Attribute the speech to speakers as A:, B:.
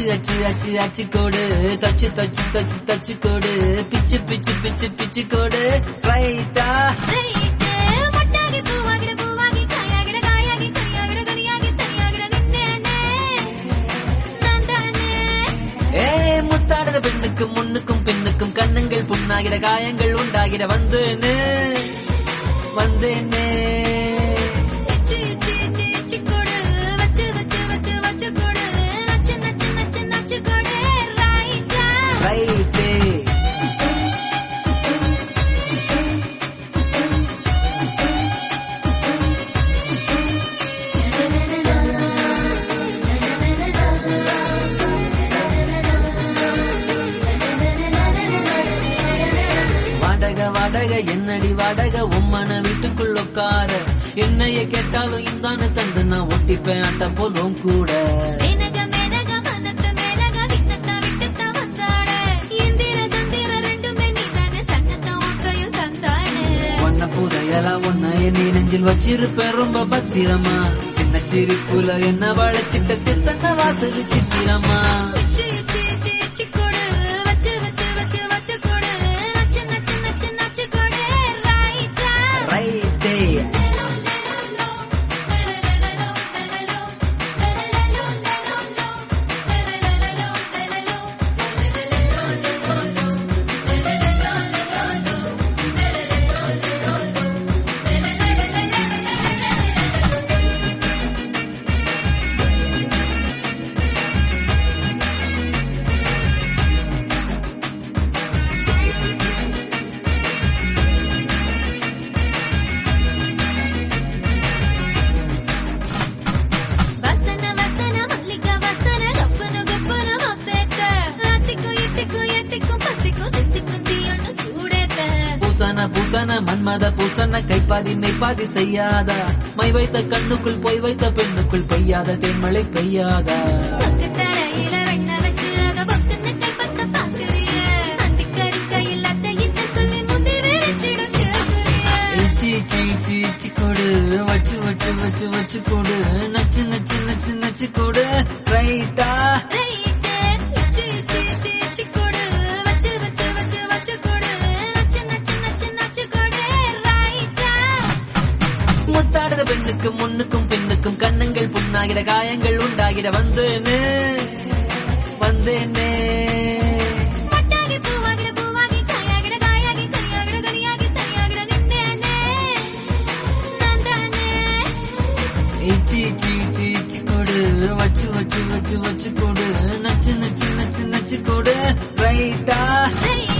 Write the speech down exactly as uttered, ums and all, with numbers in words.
A: அச்சு அச்சு அச்சு கோடு தச்சு தச்சு தச்சு தச்சு கோடு பிச்சு பிச்சு பிச்சு பிச்சு கோடு ரைட்டா
B: மொட்டாகி பூவாகிட பூவாகி காயாகிட காயாகி கனியாகிட கனியாகி தனியாகிட நின்னேனே நான் தானே.
A: ஏ முத்தாடுற பெண்ணுக்கும் முன்னுக்கும் பெண்ணுக்கும் கண்ணங்கள் புண்ணாகிட காயங்கள் உண்டாகிட வந்தேனே வந்தேனே.
B: இச்சி இச்சி இச்சி இச்சி கோடு வச்சு வச்சு வச்சு வச்சு கோடு நச்சு நச்சு நச்சு நச்சு கோடு ரைட்டா
A: ரைட்டே. வாடக வாடக என்னடி வாடக உம்மன வீட்டுக்குள்ள உட்கார என்னைய கேட்டாலும் இந்தான தந்து நான் ஒட்டிப்பேன் அட்ட போலும் கூட.
B: மேனக மேனக மனத்த மேனக விண்ணத்த விட்டத்த வந்தாட இந்திர சந்திர ரெண்டுமே நீதானே சன்னத்த உன் கையில் தந்தானே.
A: ஒன்ன புதையலா ஒன்னைய நீ நெஞ்சில் வச்சிருப்பேன் ரொம்ப பத்திரமா சின்ன சிரிப்புல என்ன வளைச்சிட்ட சித்தன வாசல் சித்திரமா.
B: இச்சி இச்சி இச்சி இச்சி கோடு வச்சு வச்சு வச்சு வச்சு கோடு நச்சு நச்சு நச்சு நச்சு கோடு ரைட்டா
A: ரைட்டே.
B: வசன வசன மல்லிக வசன கப்பன கப்பன மப்பேத்த ஆத்திக்கு இத்திக்கு எத்திக்கு பத்திக்கு சித்திக்கு தீயொன்னு சூடேத்த.
A: பூசன பூசன மன்மத பூசன கைப்பாதி மெய்ப்பாதி செய்யாதா மை வைத்த கண்ணுக்குள் போய் வைத்த பெண்ணுக்குள் பெய்யாத தேன்மழை பெய்யாதா.
B: சொக்கு தரையில வெண்ண வச்சு அத பொக்குன்னு கைப்பத்த பாக்குறிய அந்திக்கறி கையில் அத்தை இத்த சொல்லி முந்தி விரிச்சிடும் கேக்குறிய.
A: இச்சி இச்சி இச்சி இச்சி கோடு வச்சு வச்சு வச்சு வச்சு கோடு நச்சு நச்சு நச்சு நச்சு கோடு ரைட்டா
B: ரைட்டே இச்சி இச்சி இச்சி இச்சி கோடு வச்சு வச்சு வச்சு வச்சு கோடு நச்சு நச்சு நச்சு நச்சு கோடு ரைட்டா.
A: முத்தாடுற பெண்ணுக்கும் முன்னுக்கும் பெண்ணுக்கும் கண்ணங்கள் புண்ணாகிற காயங்கள் உண்டாகிற வந்தேனே வந்தேனே.
B: மொட்டாகி பூவாகிட பூவாகி காயாகிட காயாகி கனியாகிட கனியாகி தனியாகிட நின்னேனே நான் தானே.
A: இச்சி இச்சி இச்சி இச்சி கோடு வச்சு வச்சு வச்சு வச்சு கோடு நச்சு நச்சு நச்சு நச்சு கோடு ரைட்டா
B: ரைட்டா